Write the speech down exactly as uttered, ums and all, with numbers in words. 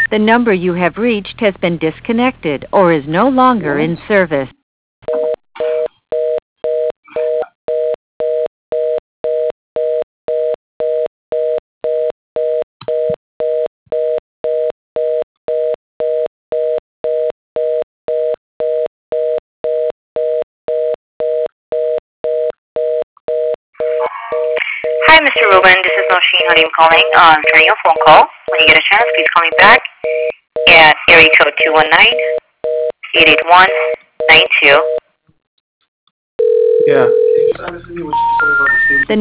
The number you have reached has been disconnected or is no longer in service. Hi, Mister Rubin. This is Nosheen Halim calling. Uh, returning your phone call. When you get a chance, please call me back at area code two one nine, eight eight one, nine two. Yeah. Can you just honestly what you told about the station? The